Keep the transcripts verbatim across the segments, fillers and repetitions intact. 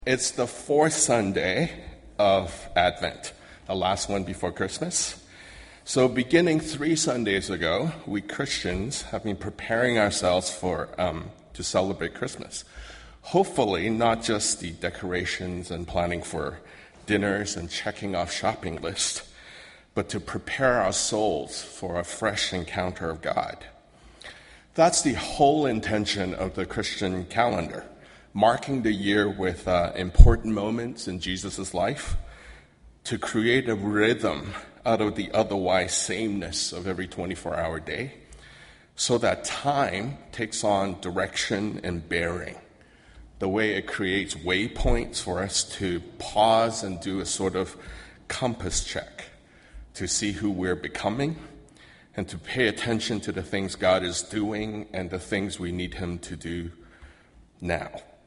It's the fourth Sunday of Advent, the last one before Christmas. So beginning three Sundays ago, we Christians have been preparing ourselves for um, to celebrate Christmas. Hopefully, not just the decorations and planning for dinners and checking off shopping lists, but to prepare our souls for a fresh encounter of God. That's the whole intention of the Christian calendar. Marking the year with uh, important moments in Jesus' life, to create a rhythm out of the otherwise sameness of every twenty-four hour day, so that time takes on direction and bearing, the way it creates waypoints for us to pause and do a sort of compass check to see who we're becoming and to pay attention to the things God is doing and the things we need Him to do now.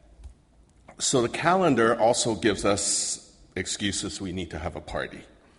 So the calendar also gives us excuses we need to have a party.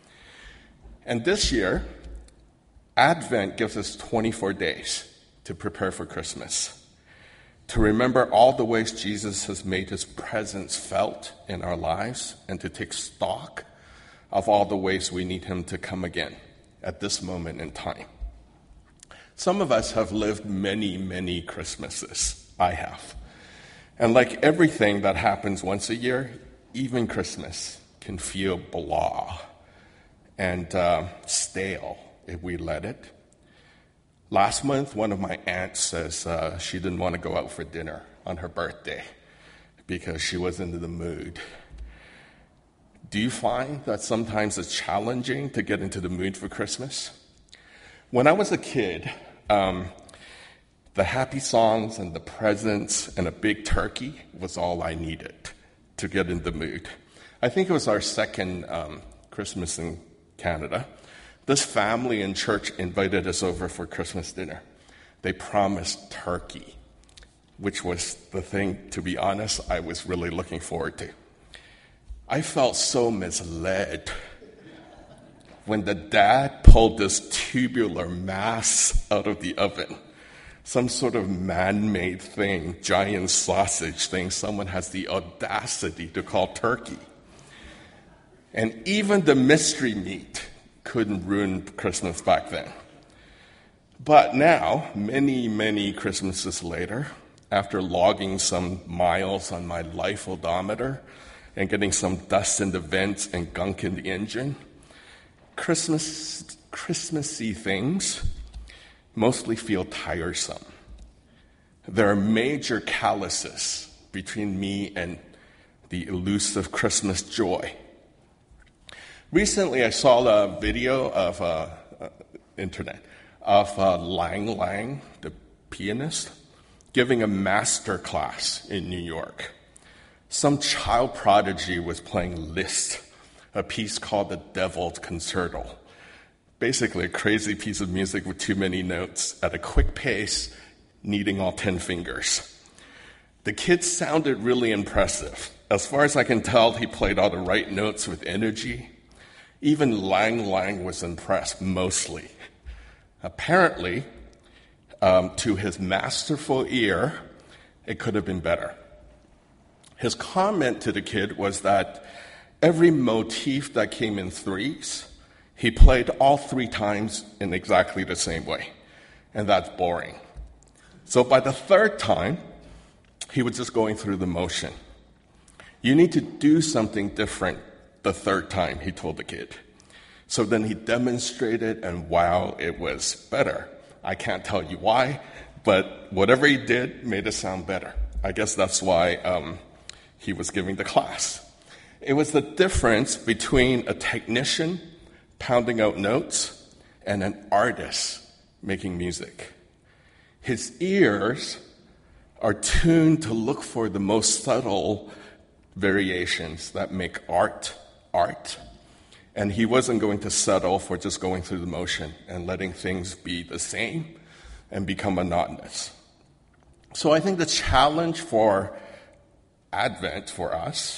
And this year, Advent gives us twenty-four days to prepare for Christmas, to remember all the ways Jesus has made His presence felt in our lives, and to take stock of all the ways we need Him to come again at this moment in time. Some of us have lived many, many Christmases. I have. And like everything that happens once a year, even Christmas can feel blah and uh, stale if we let it. Last month, one of my aunts says uh, she didn't want to go out for dinner on her birthday because she wasn't in the mood. Do you find that sometimes it's challenging to get into the mood for Christmas? When I was a kid, um, the happy songs and the presents and a big turkey was all I needed to get in the mood. I think it was our second um, Christmas in Canada. This family in church invited us over for Christmas dinner. They promised turkey, which was the thing, to be honest, I was really looking forward to. I felt so misled when the dad pulled this tubular mass out of the oven. Some sort of man-made thing, giant sausage thing someone has the audacity to call turkey. And even the mystery meat couldn't ruin Christmas back then. But now, many, many Christmases later, after logging some miles on my life odometer and getting some dust in the vents and gunk in the engine, Christmas, Christmassy things mostly feel tiresome. There are major calluses between me and the elusive Christmas joy. Recently, I saw a video of uh, uh, internet of uh, Lang Lang, the pianist, giving a master class in New York. Some child prodigy was playing Liszt, a piece called the Devil's Concerto. Basically, a crazy piece of music with too many notes at a quick pace, needing all ten fingers. The kid sounded really impressive. As far as I can tell, he played all the right notes with energy. Even Lang Lang was impressed, mostly. Apparently, um, to his masterful ear, it could have been better. His comment to the kid was that every motif that came in threes, he played all three times in exactly the same way, and that's boring. So by the third time, he was just going through the motion. You need to do something different the third time, he told the kid. So then he demonstrated, and wow, it was better. I can't tell you why, but whatever he did made it sound better. I guess that's why um, he was giving the class. It was the difference between a technician pounding out notes and an artist making music. His ears are tuned to look for the most subtle variations that make art art. And he wasn't going to settle for just going through the motion and letting things be the same and become monotonous. So I think the challenge for Advent for us,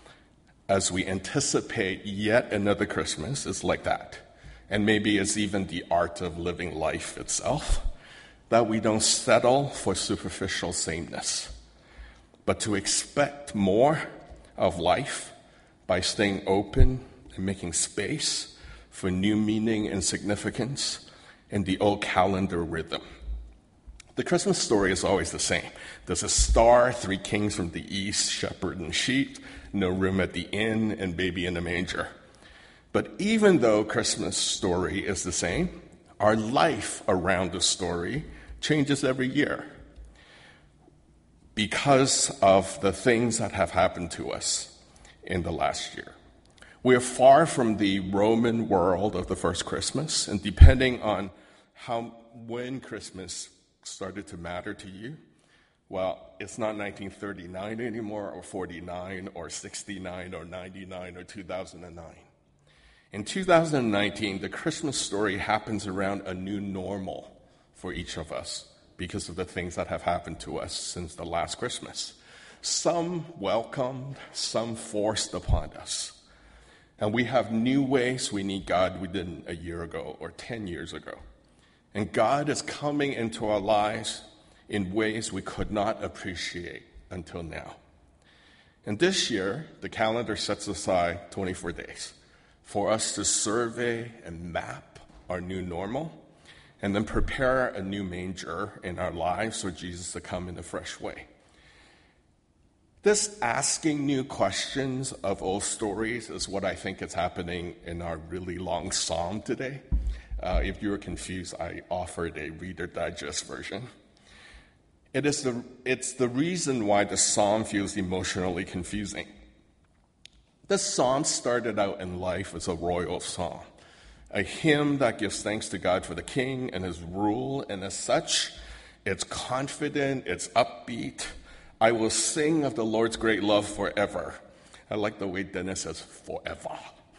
as we anticipate yet another Christmas, is like that. And maybe it's even the art of living life itself, that we don't settle for superficial sameness, but to expect more of life by staying open and making space for new meaning and significance in the old calendar rhythm. The Christmas story is always the same. There's a star, three kings from the east, shepherd and sheep, no room at the inn, and baby in a manger. But even though Christmas story is the same, our life around the story changes every year because of the things that have happened to us in the last year. We are far from the Roman world of the first Christmas, and depending on how when Christmas started to matter to you, well, it's not nineteen thirty-nine anymore, or forty-nine, or sixty-nine, or ninety-nine, or two thousand nine. In two thousand nineteen, the Christmas story happens around a new normal for each of us because of the things that have happened to us since the last Christmas. Some welcomed, some forced upon us. And we have new ways we need God we didn't a year ago or ten years ago. And God is coming into our lives in ways we could not appreciate until now. And this year, the calendar sets aside twenty-four days for us to survey and map our new normal and then prepare a new manger in our lives for Jesus to come in a fresh way. This asking new questions of old stories is what I think is happening in our really long psalm today. Uh, if you were confused, I offered a Reader Digest version. It is the, it's the reason why the psalm feels emotionally confusing. This psalm started out in life as a royal psalm, a hymn that gives thanks to God for the king and his rule, and as such, it's confident, it's upbeat. I will sing of the Lord's great love forever. I like the way Dennis says forever.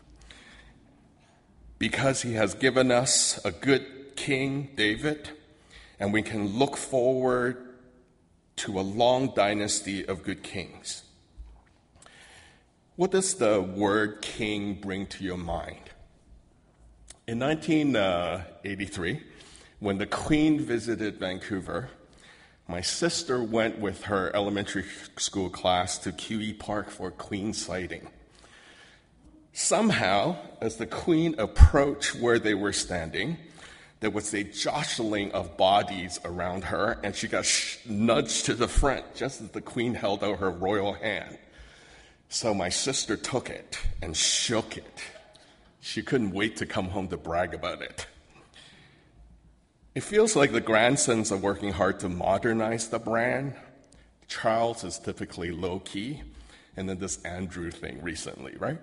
Because he has given us a good king, David, and we can look forward to a long dynasty of good kings. What does the word king bring to your mind? In nineteen eighty-three, when the Queen visited Vancouver, my sister went with her elementary school class to Q E Park for Queen sighting. Somehow, as the Queen approached where they were standing, there was a jostling of bodies around her, and she got sh- nudged to the front just as the Queen held out her royal hand. So my sister took it and shook it. She couldn't wait to come home to brag about it. It feels like the grandsons are working hard to modernize the brand. Charles is typically low-key, and then this Andrew thing recently, right?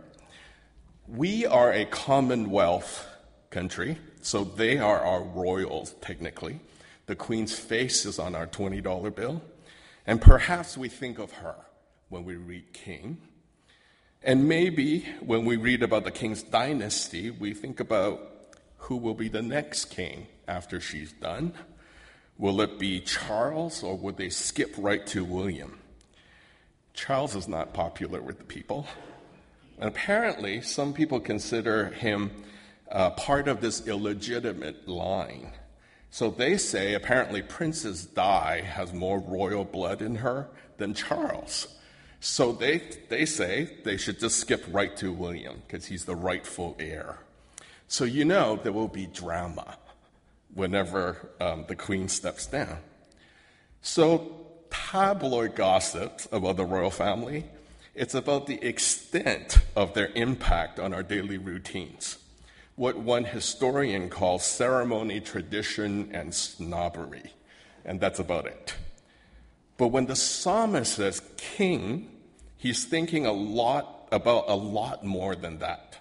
We are a Commonwealth country, so they are our royals, technically. The Queen's face is on our twenty dollar bill, and perhaps we think of her when we read king. And maybe when we read about the king's dynasty, we think about who will be the next king after she's done. Will it be Charles, or would they skip right to William? Charles is not popular with the people. And apparently, some people consider him uh, part of this illegitimate line. So they say apparently Princess Di has more royal blood in her than Charles. So they they say they should just skip right to William because he's the rightful heir. So you know there will be drama whenever um, the Queen steps down. So tabloid gossip about the royal family, it's about the extent of their impact on our daily routines. What one historian calls ceremony, tradition, and snobbery. And that's about it. But when the psalmist says king, he's thinking a lot about a lot more than that.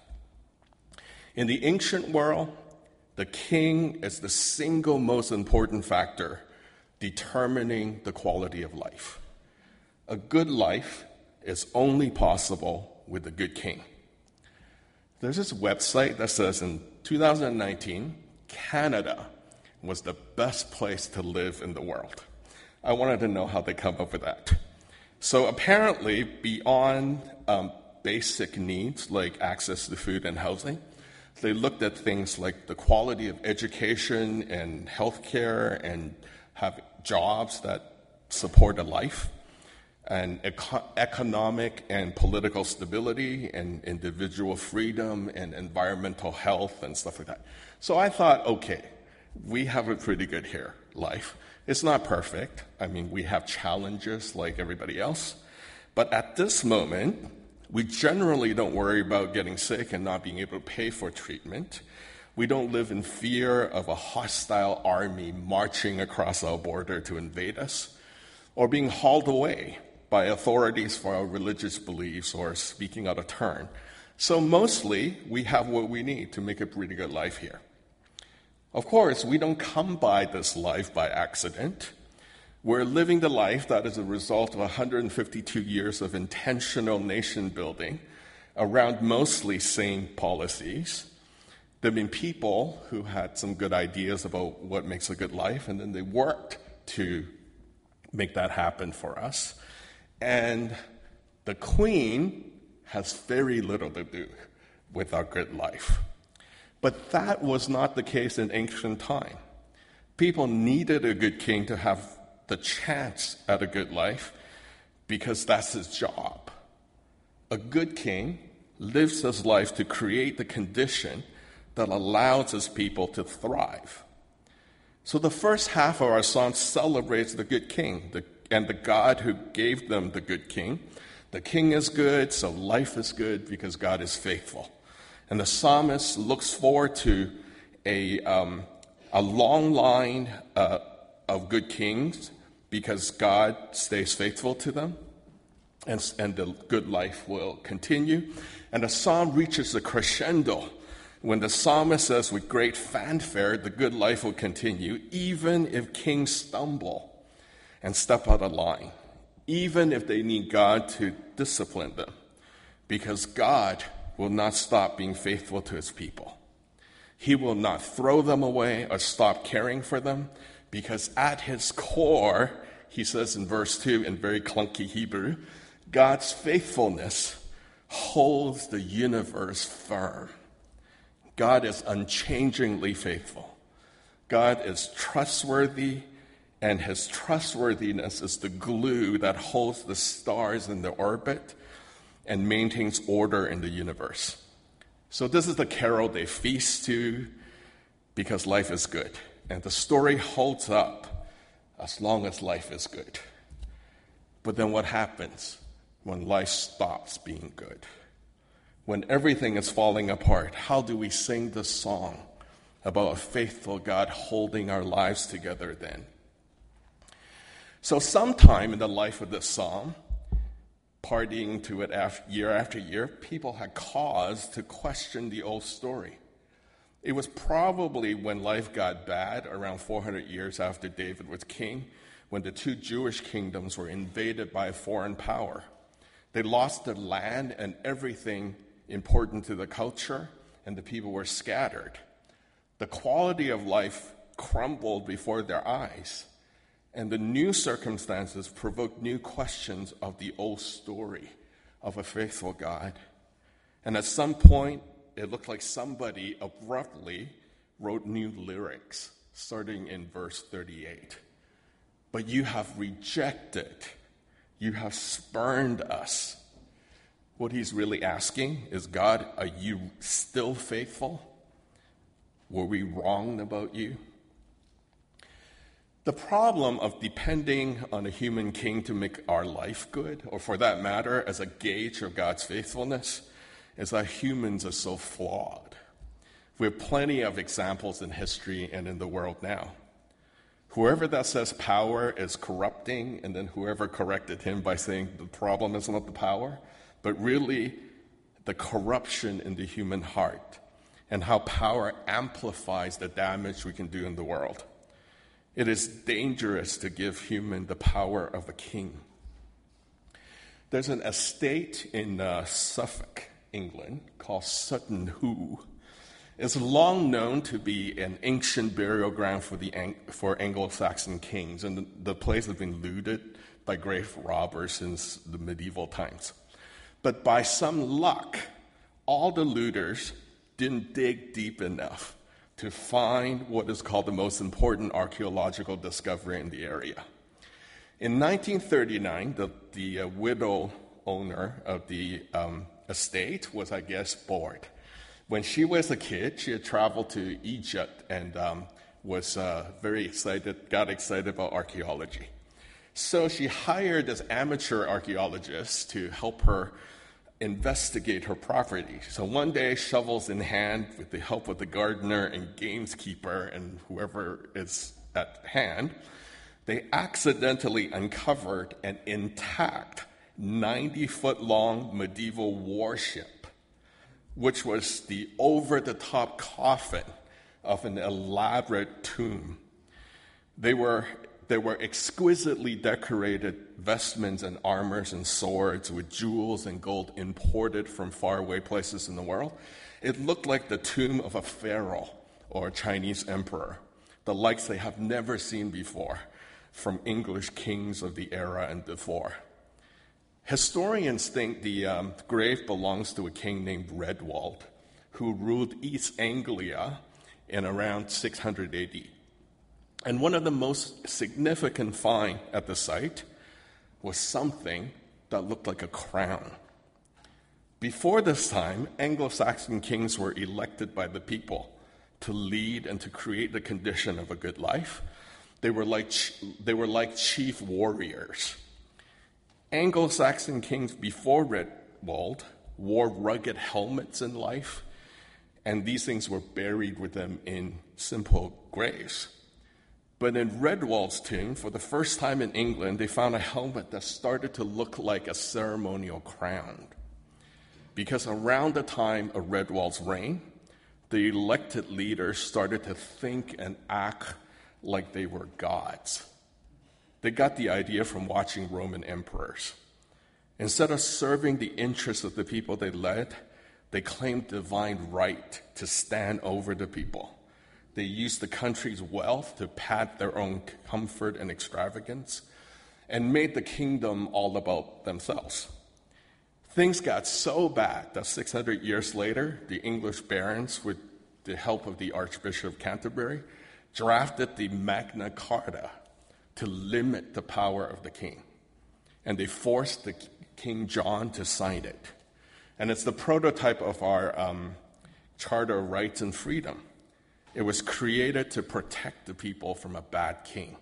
In the ancient world, the king is the single most important factor determining the quality of life. A good life is only possible with a good king. There's this website that says in two thousand nineteen, Canada was the best place to live in the world. I wanted to know how they come up with that. So apparently, beyond um, basic needs like access to food and housing, they looked at things like the quality of education and healthcare and have jobs that support a life. and eco- economic and political stability and individual freedom and environmental health and stuff like that. So I thought, okay, we have it pretty good here, life. It's not perfect. I mean, we have challenges like everybody else. But at this moment, we generally don't worry about getting sick and not being able to pay for treatment. We don't live in fear of a hostile army marching across our border to invade us, or being hauled away by authorities for our religious beliefs or speaking out of turn. So mostly, we have what we need to make a pretty good life here. Of course, we don't come by this life by accident. We're living the life that is a result of one hundred fifty-two years of intentional nation building around mostly sane policies. There have been people who had some good ideas about what makes a good life, and then they worked to make that happen for us. And the Queen has very little to do with our good life. But that was not the case in ancient time. People needed a good king to have the chance at a good life because that's his job. A good king lives his life to create the condition that allows his people to thrive. So the first half of our song celebrates the good king the, and the God who gave them the good king. The king is good, so life is good because God is faithful. And the psalmist looks forward to a, um, a long line uh, of good kings because God stays faithful to them, and, and the good life will continue. And the psalm reaches a crescendo when the psalmist says with great fanfare, the good life will continue, even if kings stumble and step out of line, even if they need God to discipline them, because God will not stop being faithful to his people. He will not throw them away or stop caring for them, because at his core, he says in verse two in very clunky Hebrew, God's faithfulness holds the universe firm. God is unchangingly faithful. God is trustworthy, and his trustworthiness is the glue that holds the stars in their orbit and maintains order in the universe. So this is the carol they feast to because life is good. And the story holds up as long as life is good. But then what happens when life stops being good? When everything is falling apart, how do we sing the song about a faithful God holding our lives together then? So sometime in the life of this psalm, partying to it after, year after year, people had cause to question the old story. It was probably when life got bad, around four hundred years after David was king, when the two Jewish kingdoms were invaded by a foreign power. They lost their land and everything important to the culture, and the people were scattered. The quality of life crumbled before their eyes. And the new circumstances provoked new questions of the old story of a faithful God. And at some point, it looked like somebody abruptly wrote new lyrics, starting in verse thirty-eight. But you have rejected, you have spurned us. What he's really asking is, God, are you still faithful? Were we wrong about you? The problem of depending on a human king to make our life good, or for that matter, as a gauge of God's faithfulness, is that humans are so flawed. We have plenty of examples in history and in the world now. Whoever that says power is corrupting, and then whoever corrected him by saying the problem is not the power, but really the corruption in the human heart and how power amplifies the damage we can do in the world. It is dangerous to give human the power of a king. There's an estate in uh, Suffolk, England, called Sutton Hoo. It's long known to be an ancient burial ground for the for Anglo-Saxon kings, and the, the place has been looted by grave robbers since the medieval times. But by some luck, all the looters didn't dig deep enough to find what is called the most important archaeological discovery in the area. In nineteen thirty-nine, the, the uh, widow owner of the um, estate was, I guess, bored. When she was a kid, she had traveled to Egypt and um, was uh, very excited, got excited about archaeology. So she hired this amateur archaeologist to help her investigate her property. So one day, shovels in hand, with the help of the gardener and gameskeeper and whoever is at hand, they accidentally uncovered an intact ninety-foot-long medieval warship, which was the over-the-top coffin of an elaborate tomb. They were There were exquisitely decorated vestments and armors and swords with jewels and gold imported from faraway places in the world. It looked like the tomb of a pharaoh or a Chinese emperor, the likes they have never seen before from English kings of the era and before. Historians think the um, grave belongs to a king named Redwald, who ruled East Anglia in around six hundred A D. And one of the most significant finds at the site was something that looked like a crown. Before this time, Anglo-Saxon kings were elected by the people to lead and to create the condition of a good life. They were like, they were like chief warriors. Anglo-Saxon kings before Redwald wore rugged helmets in life, and these things were buried with them in simple graves. But in Redwald's tomb, for the first time in England, they found a helmet that started to look like a ceremonial crown. Because around the time of Redwald's reign, the elected leaders started to think and act like they were gods. They got the idea from watching Roman emperors. Instead of serving the interests of the people they led, they claimed divine right to stand over the people. They used the country's wealth to pad their own comfort and extravagance and made the kingdom all about themselves. Things got so bad that six hundred years later, the English barons, with the help of the Archbishop of Canterbury, drafted the Magna Carta to limit the power of the king. And they forced the King John to sign it. And it's the prototype of our um, Charter of Rights and Freedom. It was created to protect the people from a bad king.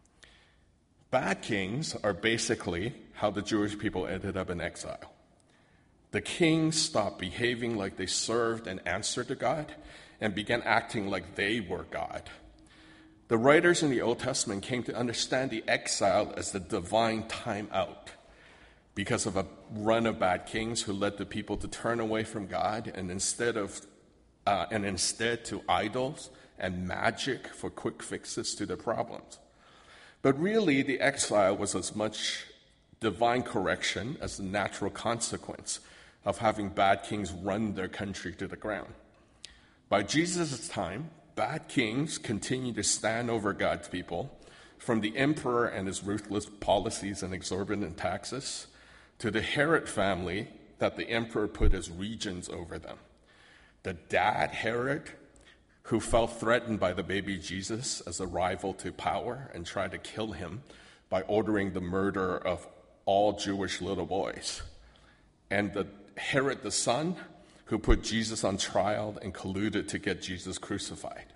Bad kings are basically how the Jewish people ended up in exile. The kings stopped behaving like they served and answered to God and began acting like they were God. The writers in the Old Testament came to understand the exile as the divine time out because of a run of bad kings who led the people to turn away from God and instead of Uh, and instead to idols and magic for quick fixes to their problems. But really, the exile was as much divine correction as the natural consequence of having bad kings run their country to the ground. By Jesus' time, bad kings continued to stand over God's people, from the emperor and his ruthless policies and exorbitant taxes, to the Herod family that the emperor put as regents over them. The dad, Herod, who felt threatened by the baby Jesus as a rival to power and tried to kill him by ordering the murder of all Jewish little boys. And the Herod the son, who put Jesus on trial and colluded to get Jesus crucified.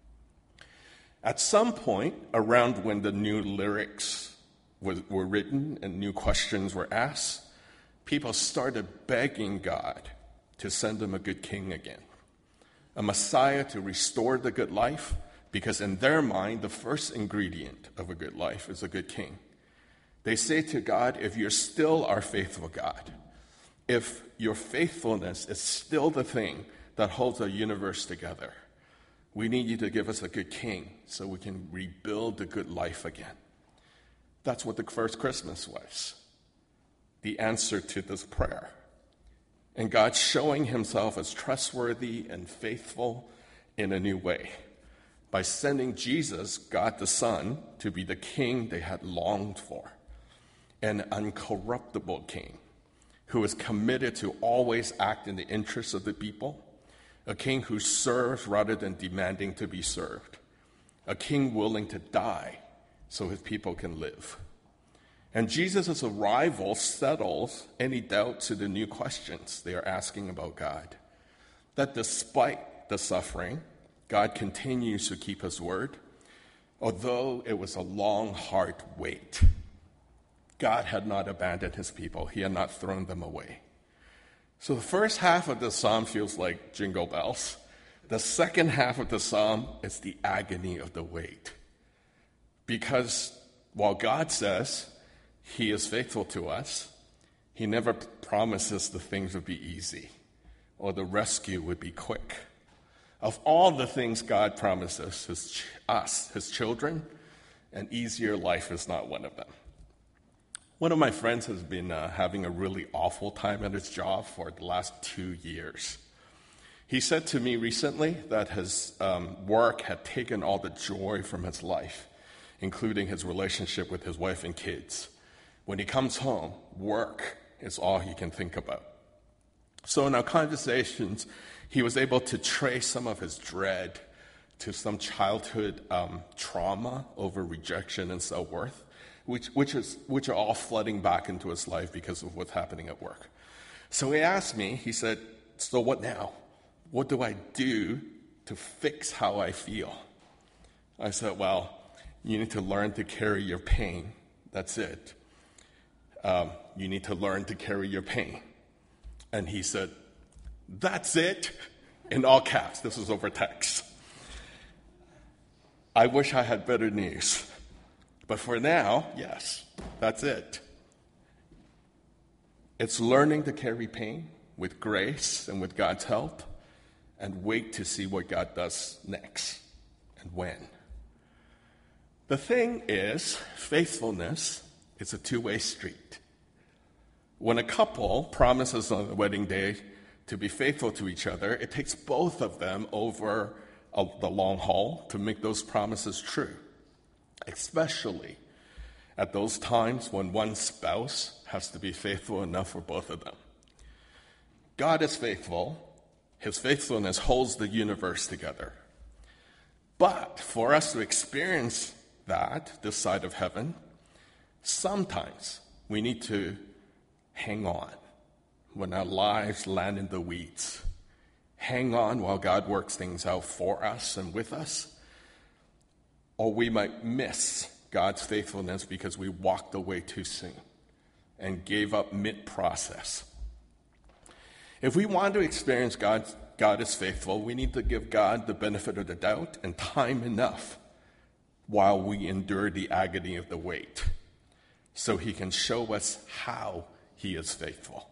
At some point, around when the new lyrics was, were written and new questions were asked, people started begging God to send them a good king again, a Messiah to restore the good life, because in their mind, the first ingredient of a good life is a good king. They say to God, if you're still our faithful God, if your faithfulness is still the thing that holds our universe together, we need you to give us a good king so we can rebuild the good life again. That's what the first Christmas was, the answer to this prayer. And God showing himself as trustworthy and faithful in a new way by sending Jesus, God the Son, to be the king they had longed for, an uncorruptible king who is committed to always act in the interests of the people, a king who serves rather than demanding to be served, a king willing to die so his people can live. And Jesus' arrival settles any doubts to the new questions they are asking about God. That despite the suffering, God continues to keep his word, although it was a long, hard wait. God had not abandoned his people. He had not thrown them away. So the first half of the psalm feels like jingle bells. The second half of the psalm is the agony of the wait. Because while God says he is faithful to us, he never promises the things would be easy or the rescue would be quick. Of all the things God promises his, us, his children, an easier life is not one of them. One of my friends has been uh, having a really awful time at his job for the last two years. He said to me recently that his um, work had taken all the joy from his life, including his relationship with his wife and kids. When he comes home, work is all he can think about. So in our conversations, he was able to trace some of his dread to some childhood um, trauma over rejection and self-worth, which, which, is, which are all flooding back into his life because of what's happening at work. So he asked me, he said, so what now? What do I do to fix how I feel? I said, well, you need to learn to carry your pain. That's it. Um, you need to learn to carry your pain. And he said, that's it? In all caps. This was over text. I wish I had better news. But for now, yes, that's it. It's learning to carry pain with grace and with God's help and wait to see what God does next and when. The thing is, faithfulness is a two-way street. When a couple promises on the wedding day to be faithful to each other, it takes both of them over a, the long haul to make those promises true, especially at those times when one spouse has to be faithful enough for both of them. God is faithful. His faithfulness holds the universe together. But for us to experience that, this side of heaven, sometimes we need to hang on when our lives land in the weeds. Hang on while God works things out for us and with us. Or we might miss God's faithfulness because we walked away too soon and gave up mid-process. If we want to experience God, God is faithful, we need to give God the benefit of the doubt and time enough while we endure the agony of the wait, so he can show us how he is faithful.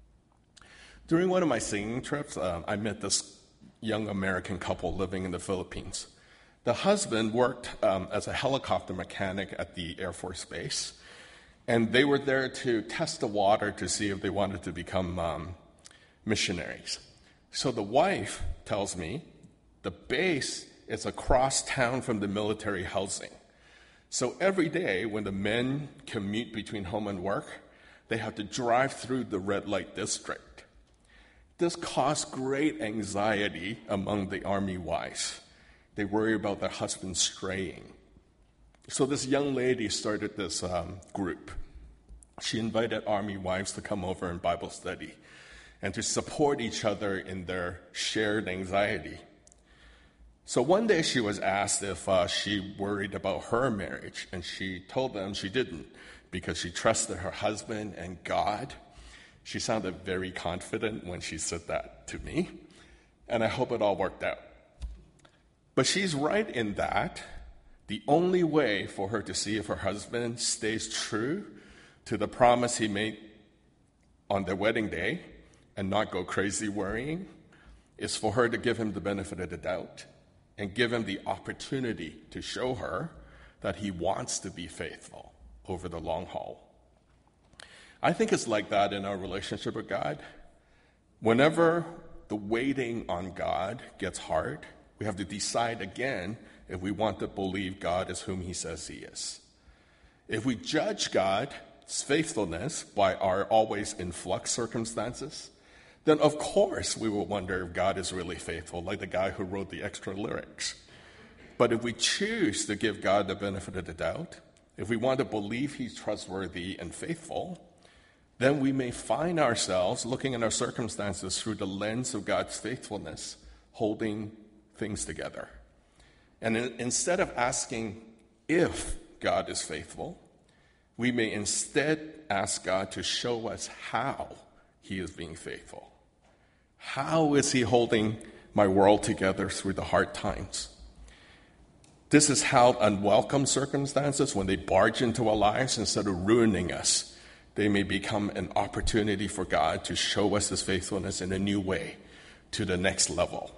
During one of my singing trips, uh, I met this young American couple living in the Philippines. The husband worked um, as a helicopter mechanic at the Air Force Base, and they were there to test the water to see if they wanted to become um, missionaries. So the wife tells me the base is across town from the military housing. So every day when the men commute between home and work, they have to drive through the red light district. This caused great anxiety among the Army wives. They worry about their husbands straying. So this young lady started this um, group. She invited Army wives to come over in Bible study and to support each other in their shared anxiety. So one day she was asked if uh, she worried about her marriage, and she told them she didn't because she trusted her husband and God. She sounded very confident when she said that to me, and I hope it all worked out. But she's right in that the only way for her to see if her husband stays true to the promise he made on their wedding day and not go crazy worrying is for her to give him the benefit of the doubt and give him the opportunity to show her that he wants to be faithful over the long haul. I think it's like that in our relationship with God. Whenever the waiting on God gets hard, we have to decide again if we want to believe God is whom he says he is. If we judge God's faithfulness by our always in flux circumstances, then of course we will wonder if God is really faithful, like the guy who wrote the extra lyrics. But if we choose to give God the benefit of the doubt if we want to believe he's trustworthy and faithful, then we may find ourselves looking at our circumstances through the lens of God's faithfulness, holding things together. And in, instead of asking if God is faithful, we may instead ask God to show us how he is being faithful. How is he holding my world together through the hard times? This is how unwelcome circumstances, when they barge into our lives, instead of ruining us, they may become an opportunity for God to show us his faithfulness in a new way to the next level.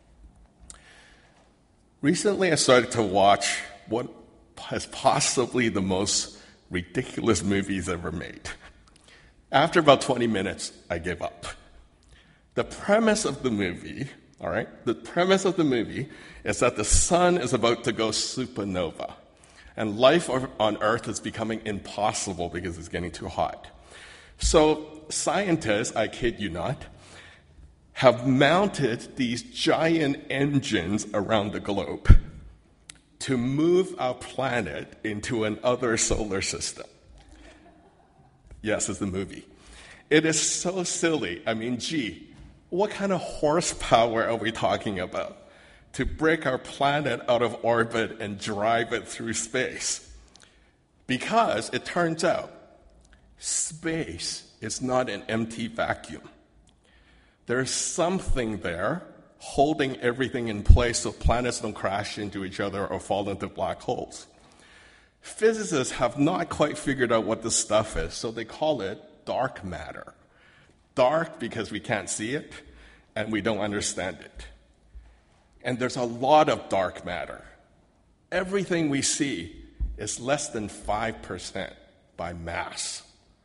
Recently, I started to watch what is possibly the most ridiculous movies ever made. After about twenty minutes, I gave up. The premise of the movie, all right, the premise of the movie is that the sun is about to go supernova, and life on Earth is becoming impossible because it's getting too hot. So scientists, I kid you not, have mounted these giant engines around the globe to move our planet into another solar system. Yes, it's the movie. It is so silly. I mean, gee, what kind of horsepower are we talking about to break our planet out of orbit and drive it through space? Because it turns out space is not an empty vacuum. There's something there holding everything in place so planets don't crash into each other or fall into black holes. Physicists have not quite figured out what this stuff is, so they call it dark matter. Dark because we can't see it and we don't understand it. And there's a lot of dark matter. Everything we see is less than five percent by mass.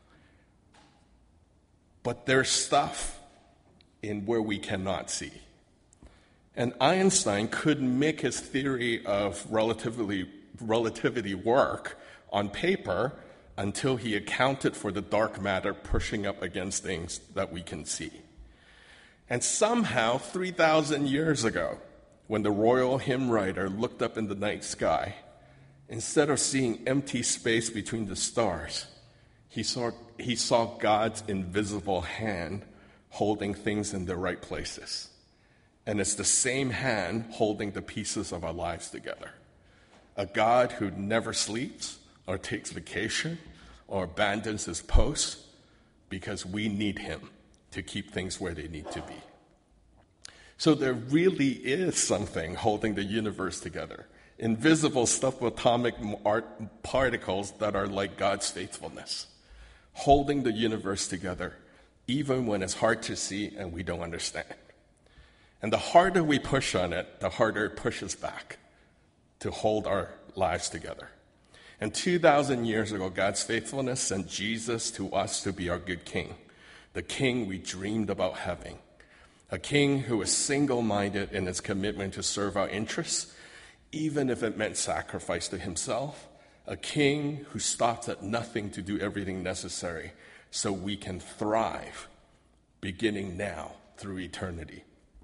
But there's stuff in where we cannot see. And Einstein couldn't make his theory of relativity, relativity work on paper until he accounted for the dark matter pushing up against things that we can see. And somehow, three thousand years ago, when the royal hymn writer looked up in the night sky, instead of seeing empty space between the stars, he saw, he saw God's invisible hand holding things in their right places. And it's the same hand holding the pieces of our lives together. A God who never sleeps or takes vacation or abandons his post because we need him to keep things where they need to be. So there really is something holding the universe together. Invisible subatomic particles that are like God's faithfulness, holding the universe together even when it's hard to see and we don't understand. And the harder we push on it, the harder it pushes back to hold our lives together. And two thousand years ago, God's faithfulness sent Jesus to us to be our good king, the king we dreamed about having, a king who was single-minded in his commitment to serve our interests, even if it meant sacrifice to himself, a king who stops at nothing to do everything necessary so we can thrive, beginning now through eternity.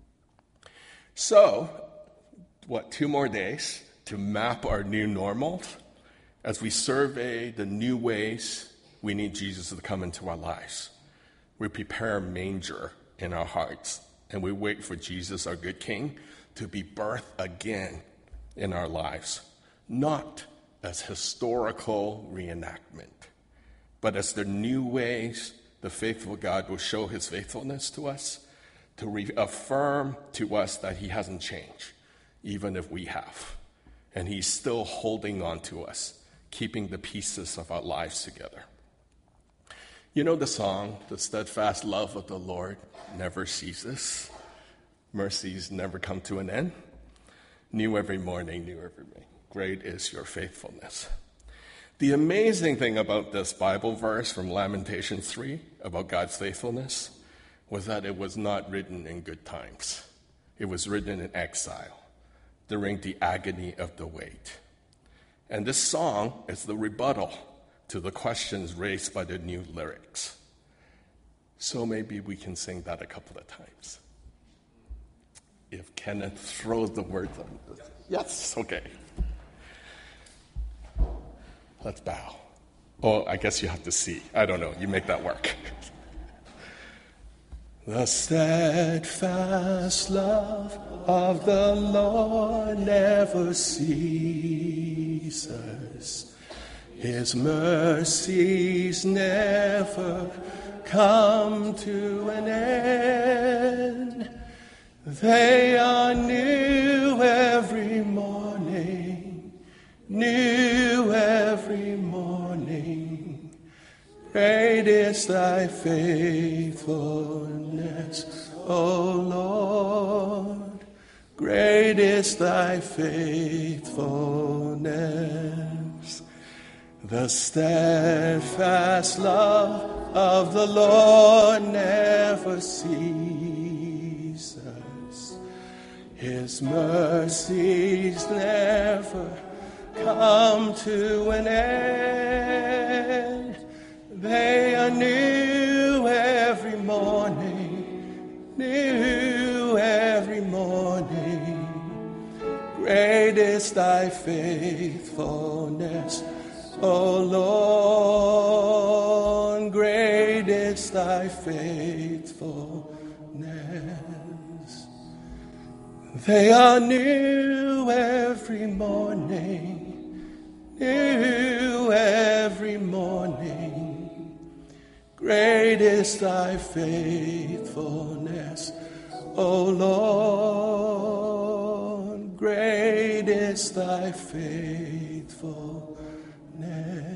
So, what, two more days to map our new normal as we survey the new ways we need Jesus to come into our lives. We prepare a manger in our hearts, and we wait for Jesus, our good King, to be birthed again in our lives, not as historical reenactment, but as the new ways the faithful God will show his faithfulness to us, to reaffirm to us that he hasn't changed, even if we have. And he's still holding on to us, keeping the pieces of our lives together. You know the song, "The steadfast love of the Lord never ceases. Mercies never come to an end. New every morning, new every day. Great is your faithfulness." The amazing thing about this Bible verse from Lamentations three about God's faithfulness was that it was not written in good times. It was written in exile during the agony of the wait. And this song is the rebuttal to the questions raised by the new lyrics. So maybe we can sing that a couple of times. If Kenneth throws the words on. Yes, okay. Let's bow. Oh, I guess you have to see. I don't know. You make that work. The steadfast love of the Lord never ceases. His mercies never come to an end. They are new every morning, new every morning. Great is thy faithfulness, O Lord. Great is thy faithfulness. The steadfast love of the Lord never ceases. His mercies never come to an end. They are new every morning, new every morning. Great is thy faithfulness, O Lord. Great is thy faithfulness. They are new every morning, new every morning. Great is thy faithfulness, O Lord. Great is thy faithfulness.